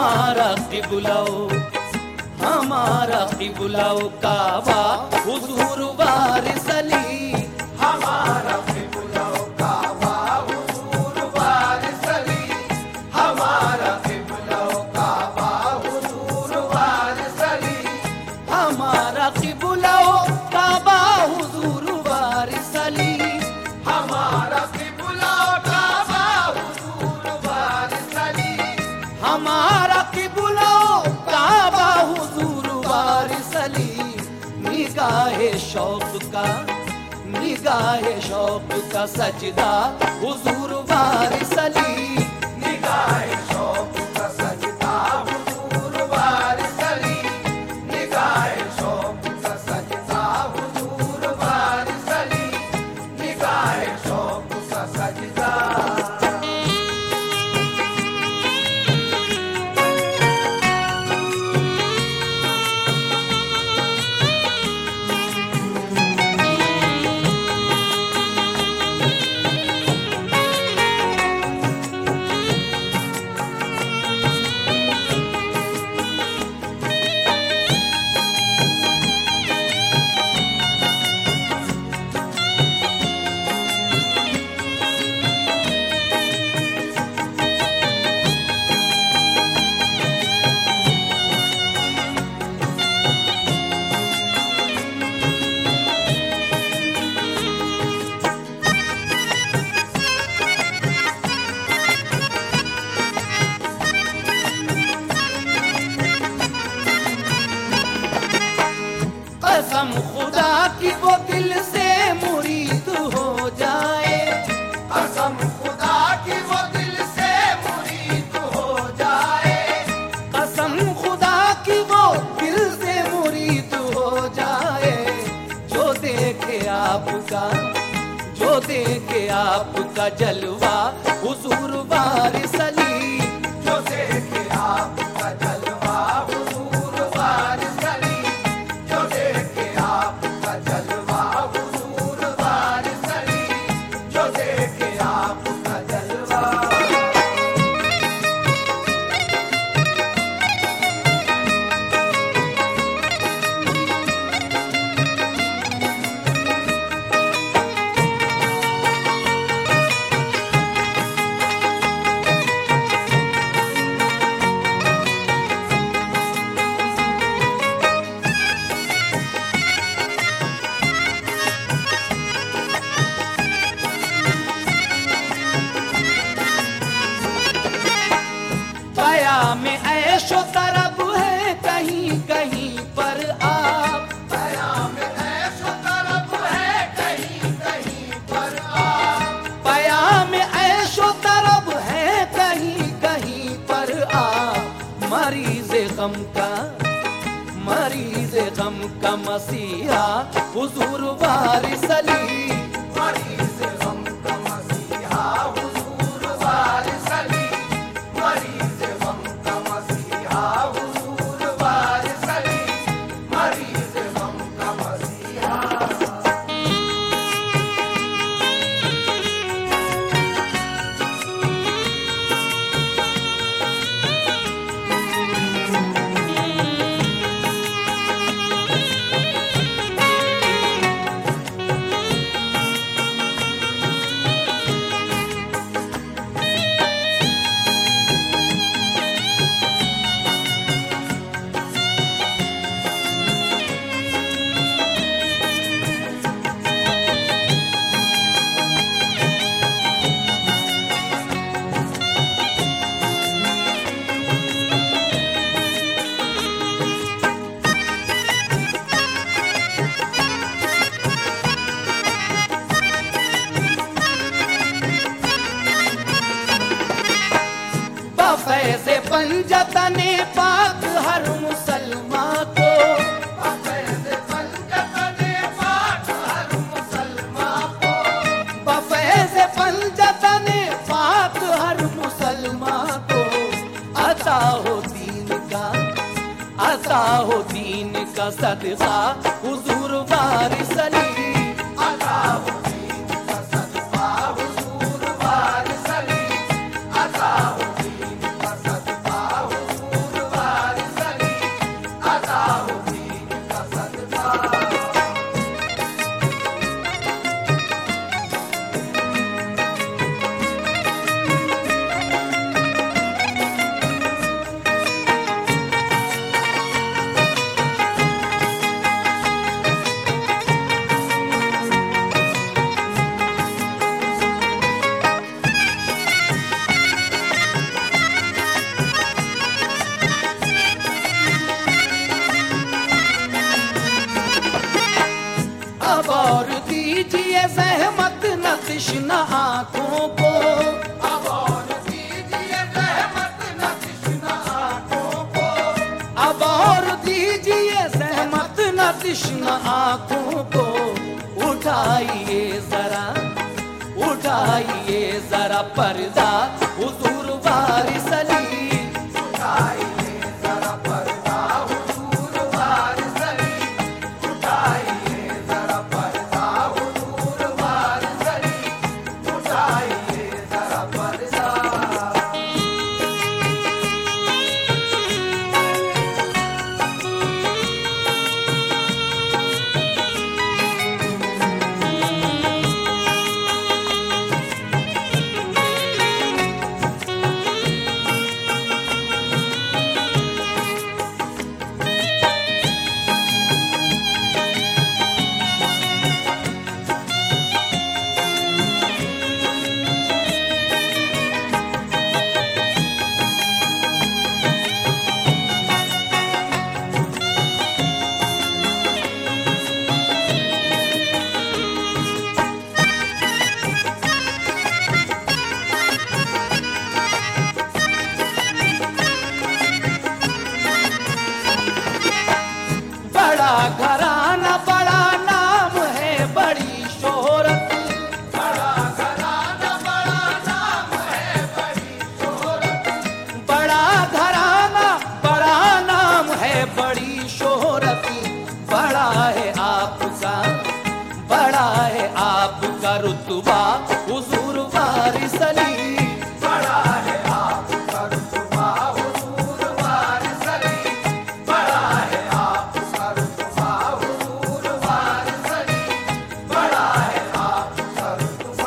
हमारा क़िबला काबा हुजूर वारिस अली। हमारा क़िबला काबा हुजूर वारिस अली। हमारा क़िबला काबा हुजूर वारिस अली। हमारा क़िबला काबा हुजूर वारिस अली। हमारा क़िबला काबा हुजूर वारिस अली। हमारा क़िबला काबा हुजूर वारिस अली। निगाहे शौक़ का सजदा हुजूर वारिस अली। निगाहे शौक़ का सजदा हुजूर वारिस अली। निगाहे शौक़ का सजदा हुजूर वारिस अली। निगाहे शौक़ का सजदा। कसम खुदा की वो दिल से मुरीद हो जाए। कसम खुदा की वो दिल से मुरीद हो जाए। कसम खुदा की वो दिल से मुरीद हो जाए। जो देखे आपका जलवा हुजूर वारिस अली। जो देखे आपका जलवा हुजूर वारिस अली। जो देखे आपका जलवा हुजूर वारिस अली। जो देखे आपका जलवा। में ऐशो तरब है कहीं कहीं पर आप। पयाम ऐशो तरब है कहीं कहीं पर आप। पयाम ऐशो तरब है कहीं कहीं पर आप। मरीज़ गम का मसीहा हुजूर वारिस अली। मरीज़ गम का मसीहा हुजूर वारिस अली। मरीज़ गम का मसीहा हुजूर वारिस अली। मरीज़ गम का मसीहा। फैज़े पंजतने पाक हर मुसलमान को। फैज़े पंजतने पाक हर मुसलमान को। फैज़े पंजतने पाक हर मुसलमान को। अता हो दीन का सदका हुजूर वारिस अली। अता हो दीन का सदका हुजूर वारिस अली। अता हो दीन का सदका हुजूर तृष्णा आंखों को, अब और दीजिए रहमत न तृष्णा आंखों को, अब और दीजिए सहमत न तृष्णा आंखों को। उठाइए जरा पर्दा हुजूर वारिस अली, उठाइए जरा पर्दा हुजूर वारिस अली, उठाइए जरा पर्दा हुजूर वारिस अली, उठाइए जरा पर्दा। बड़ा घराना बड़ा नाम है बड़ी शोहरत, बड़ा घराना बड़ा नाम है बड़ी शोहरत, बड़ा घराना बड़ा नाम है बड़ी शोहरत। बड़ा है आपका, बड़ा है आपका रुतबा हुजूर वारिस अली, बड़ा है आपका रुतबा हुजूर वारिस अली, बड़ा है आपका रुतबा हुजूर वारिस अली, बड़ा है आपका रुतबा।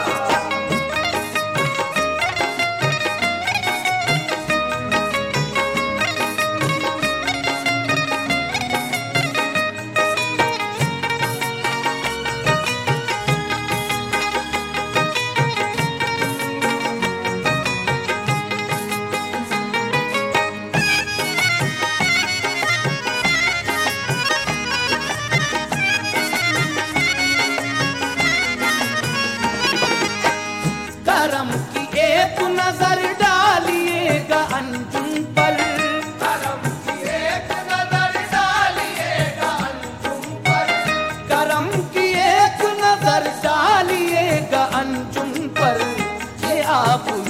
करम की एक नजर डालिएगा अंजुम पर, करम की एक नजर डालिएगा अंजुम पर, करम की एक नजर डालिएगा अंजुम पर। ये आप